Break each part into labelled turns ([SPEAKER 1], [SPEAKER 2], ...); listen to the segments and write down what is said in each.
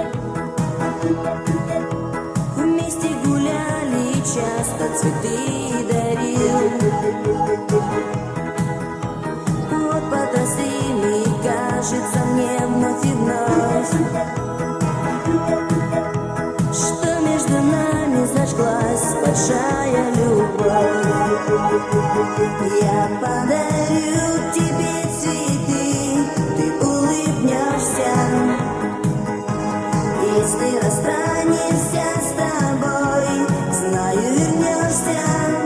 [SPEAKER 1] Вместе гуляли и часто цветы дарил. Вот подросли, кажется мне вновь и вновь, что между нами зажглась большая любовь. Я подарю тебе цветы, ты улыбнешься. Если расстанемся с тобой, знаю, вернешься.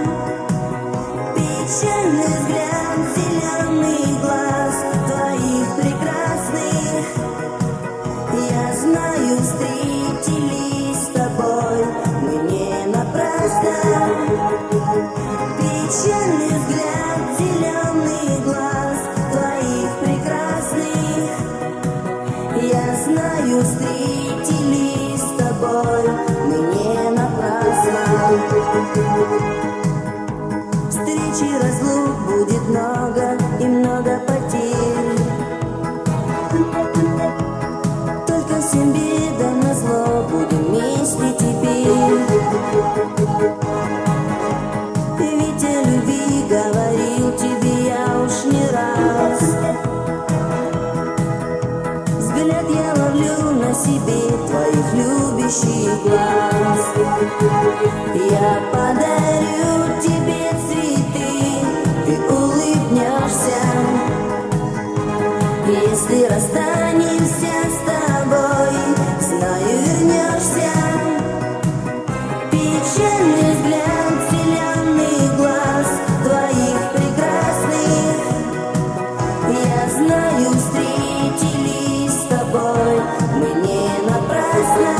[SPEAKER 1] Печальный взгляд, зеленый глаз твоих прекрасных, я знаю, встретились с тобой мы не напрасно. Печальный взгляд, зеленый глаз твоих прекрасных, я знаю, встретились с тобой мы не напрасно. Встречи, разлук будет много и много потерь, только всем бедам назло будем вместе теперь. Ведь о любви говорил тебе я уж не раз. Взгляд я ловлю на себе твоих любящих глаз. Я подарю тебе цветы, ты улыбнешься. Если расстанемся с тобой, знаю, вернешься. Печальный взгляд, зеленый глаз твоих прекрасных, я знаю, встретились с тобой мы не напрасно.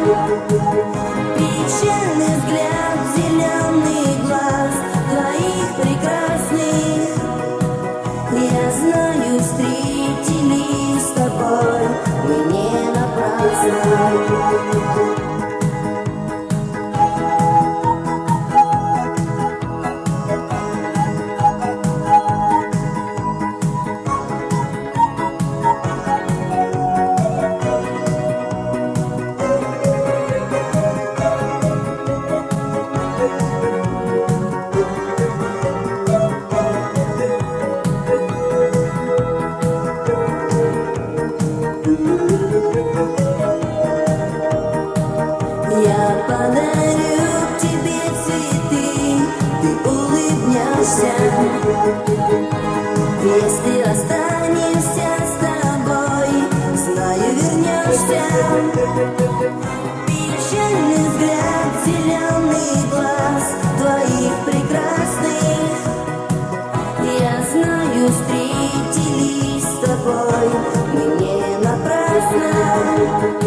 [SPEAKER 1] Печальный взгляд, зеленый глаз твоих прекрасных, я знаю, встретились с тобой мы не напрасно. Я подарю тебе цветы, ты улыбнешься. Если расстанемся с тобой, знаю, вернешься. Печальный взгляд, зеленый глаз твоих прекрасных, я знаю, встретились с тобой мы не напрасно.